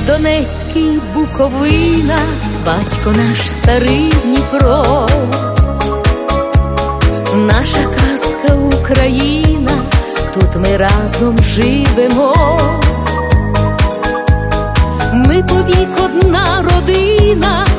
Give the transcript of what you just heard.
Донецький Буковина, батько наш старий Дніпро, наша казка Україна, тут ми разом живемо. Ми повік одна родина,